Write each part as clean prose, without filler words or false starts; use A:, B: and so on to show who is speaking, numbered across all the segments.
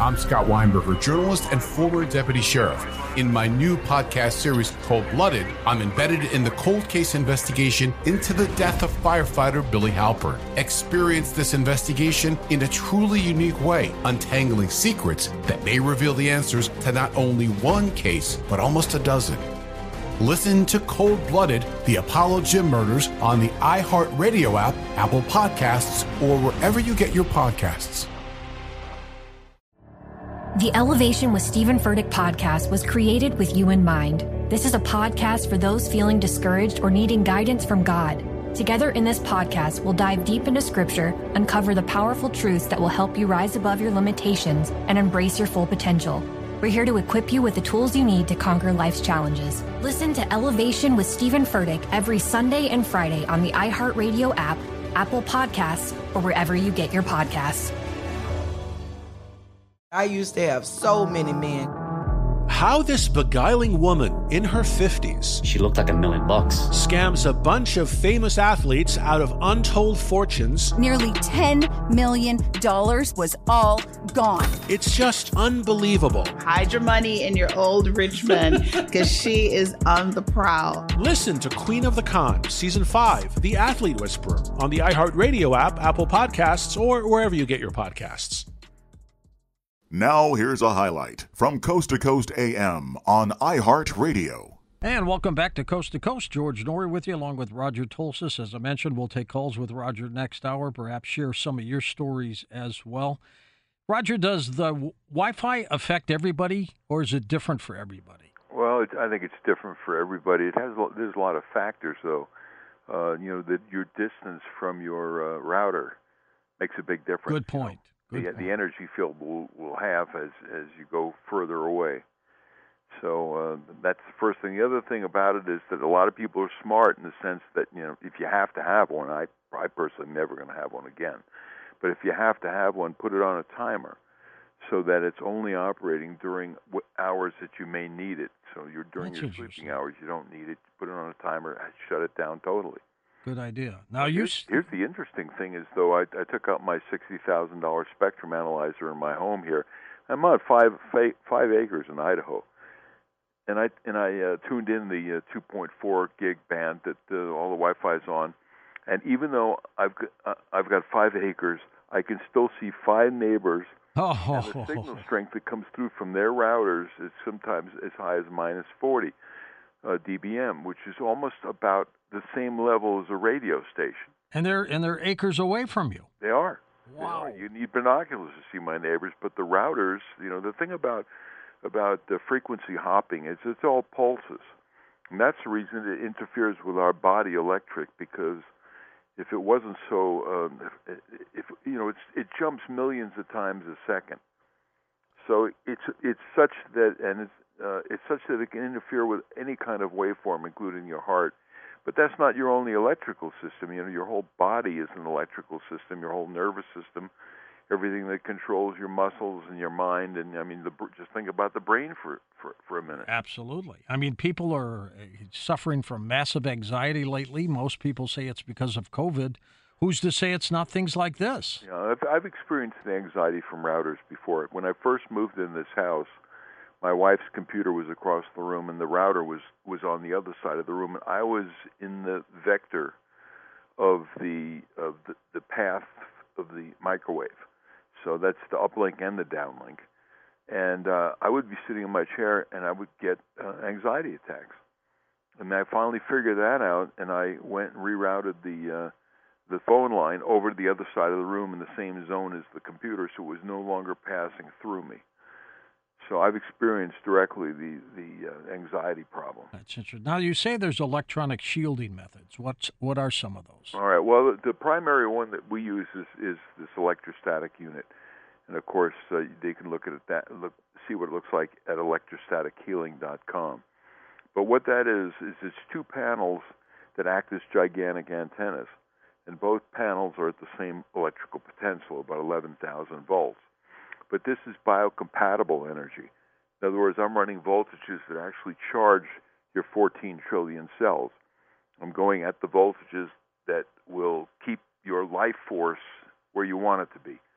A: I'm Scott Weinberger, journalist and former deputy sheriff. In my new podcast series, Cold Blooded, I'm embedded in the cold case investigation into the death of firefighter Billy Halpern. Experience this investigation in a truly unique way, untangling secrets that may reveal the answers to not only one case, but almost a dozen. Listen to Cold Blooded, the Apollo Gym Murders on the iHeartRadio app, Apple Podcasts, or wherever you get your podcasts.
B: The Elevation with Stephen Furtick podcast was created with you in mind. This is a podcast for those feeling discouraged or needing guidance from God. Together in this podcast, we'll dive deep into Scripture, uncover the powerful truths that will help you rise above your limitations and embrace your full potential. We're here to equip you with the tools you need to conquer life's challenges. Listen to Elevation with Stephen Furtick every Sunday and Friday on the iHeartRadio app, Apple Podcasts, or wherever you get your podcasts.
C: I used to have so many men.
D: How this beguiling woman in her 50s,
E: she looked like $1 million,
D: scams a bunch of famous athletes out of untold fortunes.
F: Nearly $10 million was all gone.
D: It's just unbelievable.
G: Hide your money in your old rich man, because she is on the prowl.
D: Listen to Queen of the Con, Season 5, The Athlete Whisperer, on the iHeartRadio app, Apple Podcasts, or wherever you get your podcasts.
H: Now here's a highlight from Coast to Coast AM on iHeartRadio.
I: And welcome back to Coast. George Noory with you, along with Roger Tulsis. As I mentioned, we'll take calls with Roger next hour, perhaps share some of your stories as well. Roger, does the Wi-Fi affect everybody, or is it different for everybody?
J: Well, I think it's different for everybody. There's a lot of factors, though. That your distance from your router makes a big difference.
I: Good point.
J: The energy field will have as you go further away. So that's the first thing. The other thing about it is that a lot of people are smart in the sense that, if you have to have one, I personally am never going to have one again. But if you have to have one, put it on a timer so that it's only operating during hours that you may need it. So during your sleeping hours, you don't need it. Put it on a timer, shut it down totally.
I: Good idea. Now
J: here's the interesting thing is, though, I took out my $60,000 Spectrum analyzer in my home here. I'm on 5 acres in Idaho, and I tuned in the 2.4 gig band that all the Wi-Fi is on, and even though I've got 5 acres, I can still see 5 neighbors. And the signal strength that comes through from their routers is sometimes as high as minus 40 dBm, which is almost about the same level as a radio station.
I: And they're acres away from you.
J: They are.
I: Wow.
J: You need binoculars to see my neighbors, but the routers, the thing about the frequency hopping is it's all pulses. And that's the reason it interferes with our body electric, because if it wasn't so, it jumps millions of times a second. So it's such that, and it's such that it can interfere with any kind of waveform, including your heart. But that's not your only electrical system. Your whole body is an electrical system. Your whole nervous system, everything that controls your muscles and your mind, and just think about the brain for a minute.
I: Absolutely. People are suffering from massive anxiety lately. Most people say it's because of COVID. Who's to say it's not things like this?
J: I've experienced the anxiety from routers before. When I first moved in this house, my wife's computer was across the room, and the router was on the other side of the room, and I was in the vector of the path of the microwave. So that's the uplink and the downlink. And I would be sitting in my chair, and I would get anxiety attacks. And I finally figured that out, and I went and rerouted the phone line over to the other side of the room in the same zone as the computer, so it was no longer passing through me. So I've experienced directly the anxiety problem.
I: That's interesting. Now, you say there's electronic shielding methods. What are some of those?
J: All right. Well, the primary one that we use is this electrostatic unit. And, of course, they can look at see what it looks like at electrostatichealing.com. But what that is it's 2 panels that act as gigantic antennas. And both panels are at the same electrical potential, about 11,000 volts. But this is biocompatible energy. In other words, I'm running voltages that actually charge your 14 trillion cells. I'm going at the voltages that will keep your life force where you want it to be.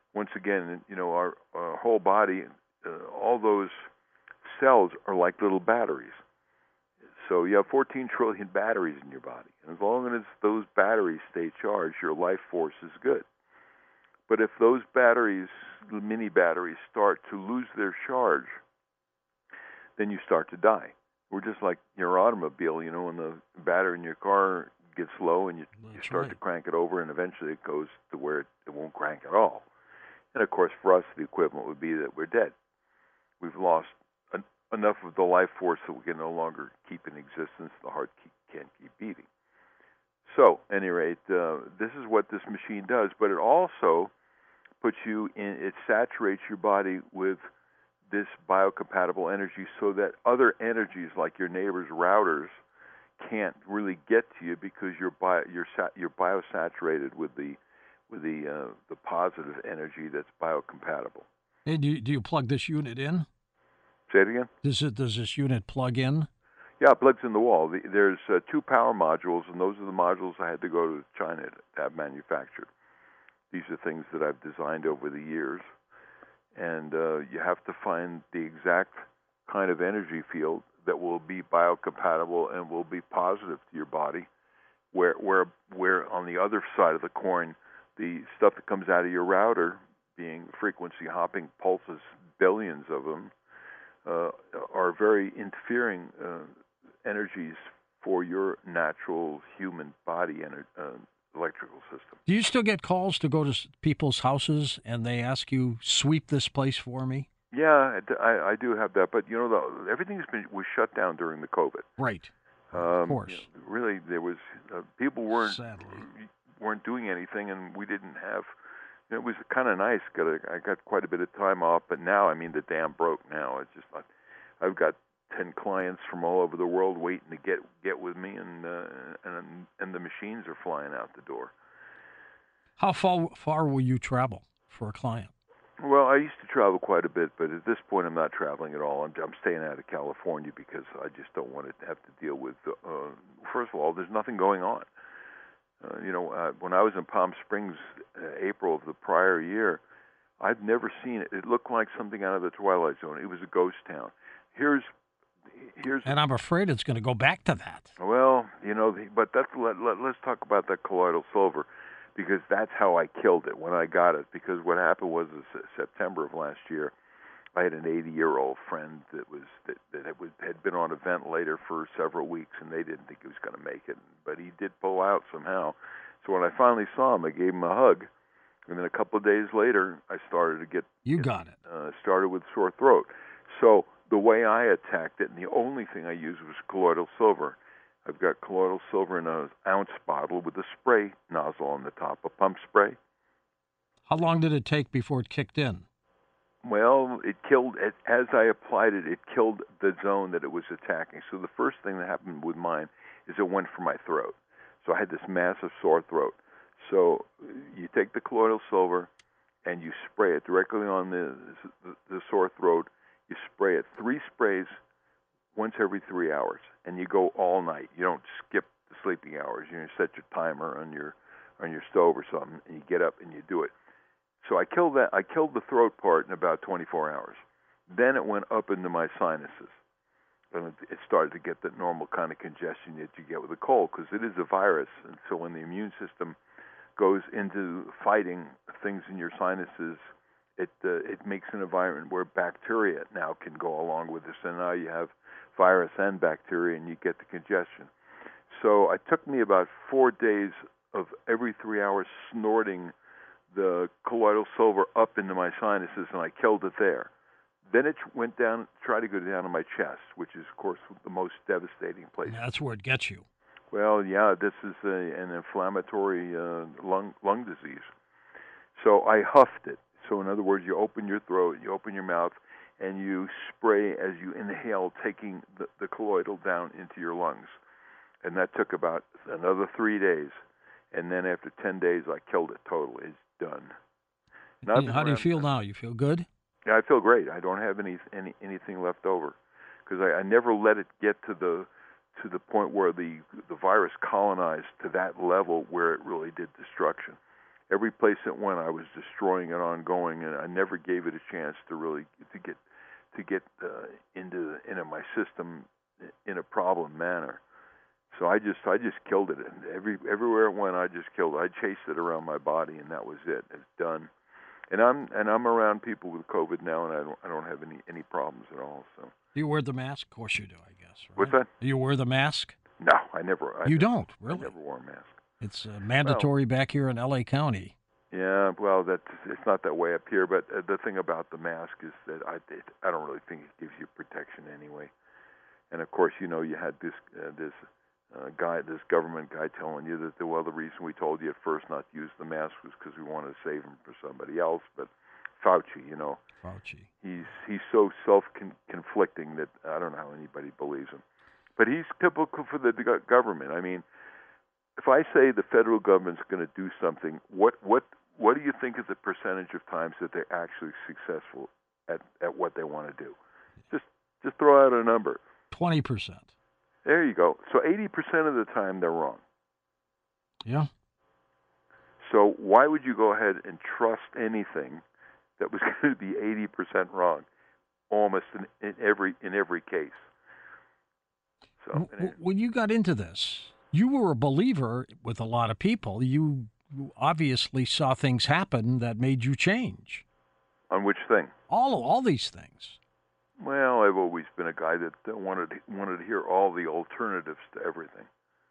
J: once again, our whole body, all those cells are like little batteries. So you have 14 trillion batteries in your body. And as long as those batteries stay charged, your life force is good. But if those batteries, the mini batteries, start to lose their charge, then you start to die. We're just like your automobile, when the battery in your car gets low and you start to crank it over, and eventually it goes to where it won't crank at all. And of course, for us, the equivalent would be that we're dead. We've lost enough of the life force that we can no longer keep in existence. The heart can't keep beating. So, at any rate, this is what this machine does, but it also puts you in, it saturates your body with this biocompatible energy so that other energies like your neighbor's routers can't really get to you because you're biosaturated with the positive energy that's biocompatible.
I: Hey, do you plug this unit in?
J: Say it again?
I: Does this unit plug in?
J: Yeah, it plugs in the wall. There's 2 power modules, and those are the modules I had to go to China to have manufactured. These are things that I've designed over the years. And you have to find the exact kind of energy field that will be biocompatible and will be positive to your body, where on the other side of the coin, the stuff that comes out of your router, being frequency hopping pulses, billions of them, are very interfering energies for your natural human body electrical system.
I: Do you still get calls to go to people's houses and they ask you, sweep this place for me?
J: Yeah, I do have that, but everything was shut down during the COVID.
I: Right, of course.
J: Really, there was people weren't doing anything, and we didn't have. It was kind of nice. I got quite a bit of time off, but now, the dam broke. Now it's just like I've got 10 clients from all over the world waiting to get with me, and the machines are flying out the door.
I: How far will you travel for a client?
J: Well, I used to travel quite a bit, but at this point, I'm not traveling at all. I'm staying out of California because I just don't want to have to deal with. First of all, there's nothing going on. When I was in Palm Springs, April of the prior year, I'd never seen it. It looked like something out of the Twilight Zone. It was a ghost town. Here's.
I: And I'm afraid it's going to go back to that.
J: Well, but let's talk about that colloidal silver, because that's how I killed it when I got it. Because what happened was in September of last year, I had an 80-year-old friend that had been on a ventilator for several weeks, and they didn't think he was going to make it, but he did pull out somehow. So when I finally saw him, I gave him a hug, and then a couple of days later, I started to get started with sore throat. So the way I attacked it, and the only thing I used was colloidal silver. I've got colloidal silver in an ounce bottle with a spray nozzle on the top, a pump spray.
I: How long did it take before it kicked in?
J: Well, it killed, as I applied it, it killed the zone that it was attacking. So the first thing that happened with mine is it went for my throat. So I had this massive sore throat. So you take the colloidal silver and you spray it directly on the sore throat. You spray it 3 sprays once every 3 hours, and you go all night. You don't skip the sleeping hours. You set your timer on your stove or something, and you get up and you do it. So I killed that. I killed the throat part in about 24 hours. Then it went up into my sinuses, and it started to get the normal kind of congestion that you get with a cold, because it is a virus. And so when the immune system goes into fighting things in your sinuses, it makes an environment where bacteria now can go along with this, and now you have virus and bacteria, and you get the congestion. So it took me about 4 days of every 3 hours snorting the colloidal silver up into my sinuses, and I killed it there. Then it went down, tried to go down to my chest, which is, of course, the most devastating place.
I: That's where it gets you.
J: Well, yeah, this is an inflammatory lung disease. So I huffed it. So in other words, you open your throat, you open your mouth, and you spray as you inhale, taking the colloidal down into your lungs. And that took about another 3 days. And then after 10 days, I killed it totally. It's done.
I: How do you feel now? You feel good?
J: Yeah, I feel great. I don't have anything left over, because I never let it get to the point where the virus colonized to that level where it really did destruction. every place it went, I was destroying it ongoing, and I never gave it a chance to really to get into my system in a problem manner. So I just killed it, and everywhere it went, I just killed it. I chased it around my body, and that was it. It's done. And I'm around people with COVID now, and I don't have any problems at all. So.
I: Do you wear the mask? Of course you do, I guess. Right?
J: What's that?
I: Do you wear the mask?
J: No, I never.
I: Don't really?
J: I never wore a mask.
I: It's mandatory back here in L.A. County.
J: Yeah, well, it's not that way up here. But the thing about the mask is that I don't really think it gives you protection anyway. And of course, you had this government guy telling you that the reason we told you at first not to use the mask was because we wanted to save him for somebody else. But Fauci, he's so self-conflicting that I don't know how anybody believes him. But he's typical for the government. I mean, if I say the federal government's going to do something, what do you think is the percentage of times that they're actually successful at what they want to do? Just throw out a number.
I: 20%.
J: There you go. So 80% of the time they're wrong.
I: Yeah.
J: So why would you go ahead and trust anything that was going to be 80% wrong, almost in every case? So
I: when you got into this, you were a believer with a lot of people. You obviously saw things happen that made you change.
J: On which thing?
I: All these things.
J: Well, I've always been a guy that wanted to hear all the alternatives to everything.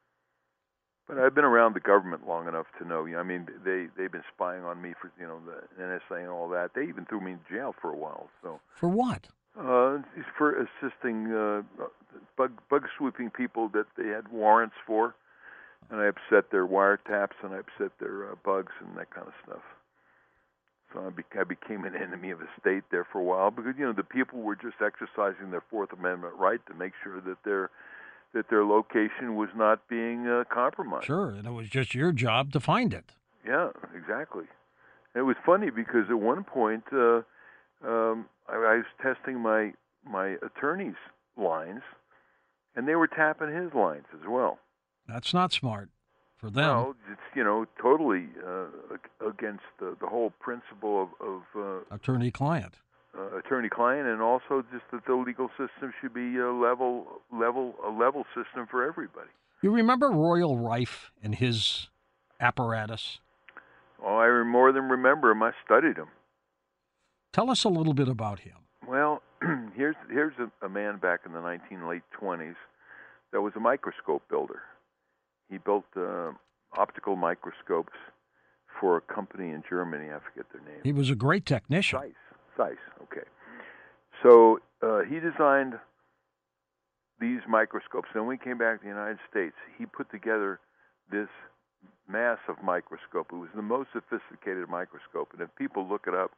J: But I've been around the government long enough to know. I mean, they've been spying on me for the NSA and all that. They even threw me in jail for a while. So
I: for what?
J: For assisting bug swooping people that they had warrants for, and I upset their wiretaps and I upset their bugs and that kind of stuff. So I became an enemy of the state there for a while because the people were just exercising their Fourth Amendment right to make sure that their location was not being compromised.
I: Sure, and it was just your job to find it.
J: Yeah, exactly. And it was funny because at one point I was testing my attorney's lines, and they were tapping his lines as well.
I: That's not smart for them.
J: No, it's totally against the whole principle of
I: attorney-client.
J: Attorney-client, and also just that the legal system should be a level system for everybody.
I: You remember Royal Rife and his apparatus?
J: Oh, I more than remember him. I studied him.
I: Tell us a little bit about him.
J: Well, here's a man back in the late 20s that was a microscope builder. He built optical microscopes for a company in Germany. I forget their name.
I: He was a great technician.
J: Zeiss. Okay. So he designed these microscopes. Then when he came back to the United States, he put together this massive microscope. It was the most sophisticated microscope. And if people look it up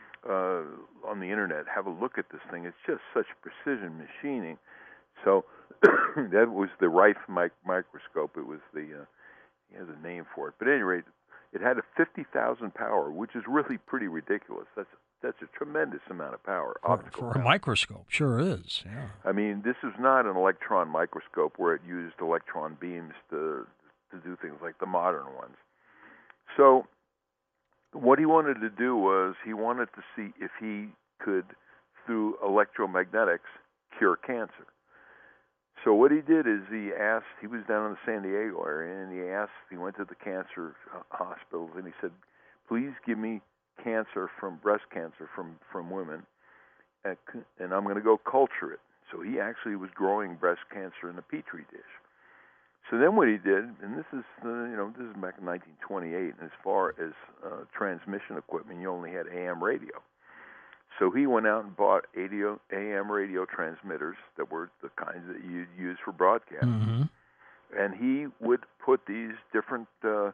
J: on the internet, have a look at this thing. It's just such precision machining. So that was the Rife microscope. It was he has a name for it. But at any rate, it had a 50,000 power, which is really pretty ridiculous. That's a tremendous amount of power.
I: For a microscope, sure is. Yeah.
J: I mean, this is not an electron microscope where it used electron beams to do things like the modern ones. So what he wanted to do was he wanted to see if he could, through electromagnetics, cure cancer. So what he did is he was down in the San Diego area, and he went to the cancer hospitals, and he said, please give me breast cancer from women, and I'm going to go culture it. So he actually was growing breast cancer in a petri dish. So then what he did, and this is back in 1928, and as far as transmission equipment, you only had AM radio. So he went out and bought AM radio transmitters that were the kinds that you'd use for broadcasting.
I: Mm-hmm.
J: And he would put these different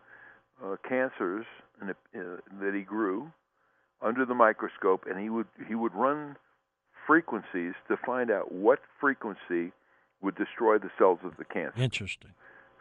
J: cancers that he grew under the microscope, and he would run frequencies to find out what frequency would destroy the cells of the cancer.
I: Interesting.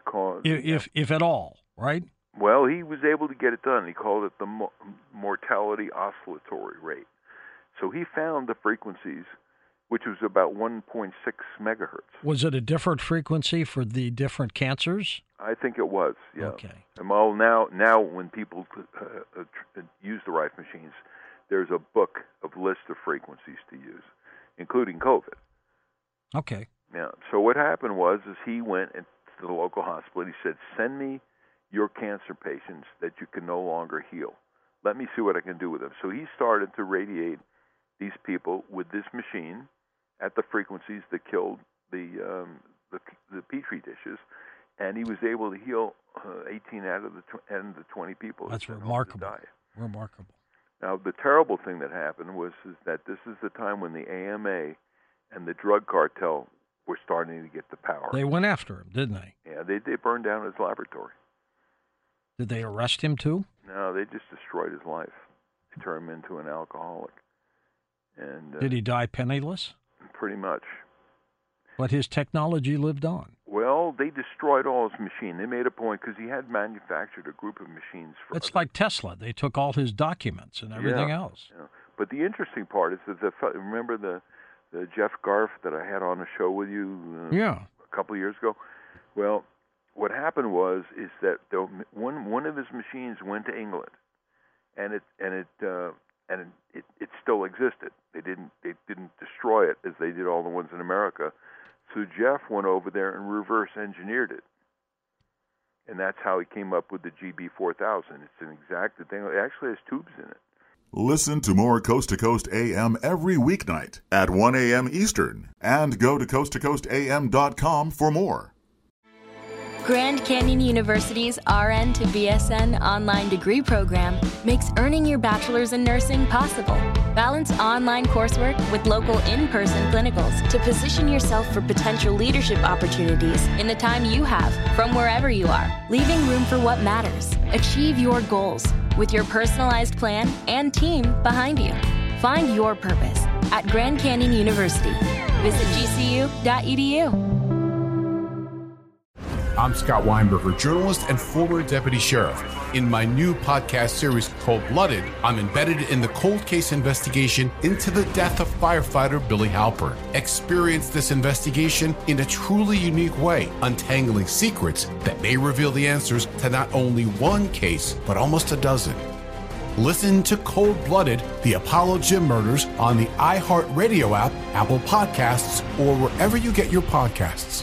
I: If at all, right?
J: Well, he was able to get it done. He called it the mortality oscillatory rate. So he found the frequencies which was about 1.6 megahertz.
I: Was it a different frequency for the different cancers?
J: I think it was, yeah.
I: Okay.
J: And well, now when people use the Rife machines, there's a book of list of frequencies to use, including COVID.
I: Okay.
J: Yeah. So what happened was he went to the local hospital. He said, "Send me your cancer patients that you can no longer heal. Let me see what I can do with them." So he started to radiate these people with this machine at the frequencies that killed the Petri dishes, and he was able to heal 18 out of the 20 people.
I: That's remarkable. Remarkable.
J: Now, the terrible thing that happened was that this is the time when the AMA and the drug cartel were starting to get the power.
I: They went after him, didn't they?
J: Yeah, they burned down his laboratory.
I: Did they arrest him too?
J: No, they just destroyed his life. They turned him into an alcoholic. And
I: did he die penniless?
J: Pretty much.
I: But his technology lived on.
J: Well, they destroyed all his machine. They made a point because he had manufactured a group of machines for
I: It's like Tesla. They took all his documents and everything else.
J: Yeah. But the interesting part is that remember the Jeff Garf that I had on the show with you a couple of years ago? Well, what happened is that one of his machines went to England, and it still existed. They didn't destroy it as they did all the ones in America. So Jeff went over there and reverse engineered it, and that's how he came up with the GB4000. It's an exact thing. It actually has tubes in it.
H: Listen to more Coast to Coast AM every weeknight at 1 a.m. Eastern, and go to coasttocoastam.com for more.
E: Grand Canyon University's RN to BSN online degree program makes earning your bachelor's in nursing possible. Balance online coursework with local in-person clinicals to position yourself for potential leadership opportunities in the time you have from wherever you are, leaving room for what matters. Achieve your goals with your personalized plan and team behind you. Find your purpose at Grand Canyon University. Visit gcu.edu.
A: I'm Scott Weinberger, journalist and former deputy sheriff. In my new podcast series, Cold Blooded, I'm embedded in the cold case investigation into the death of firefighter Billy Halpern. Experience this investigation in a truly unique way, untangling secrets that may reveal the answers to not only one case, but almost a dozen. Listen to Cold Blooded, the Apollo Gym Murders on the iHeartRadio app, Apple Podcasts, or wherever you get your podcasts.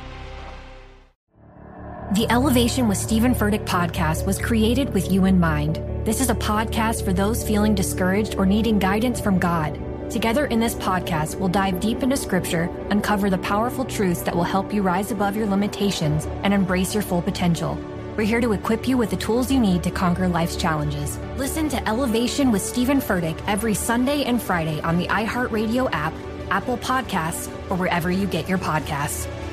B: The Elevation with Stephen Furtick podcast was created with you in mind. This is a podcast for those feeling discouraged or needing guidance from God. Together in this podcast, we'll dive deep into Scripture, uncover the powerful truths that will help you rise above your limitations and embrace your full potential. We're here to equip you with the tools you need to conquer life's challenges. Listen to Elevation with Stephen Furtick every Sunday and Friday on the iHeartRadio app, Apple Podcasts, or wherever you get your podcasts.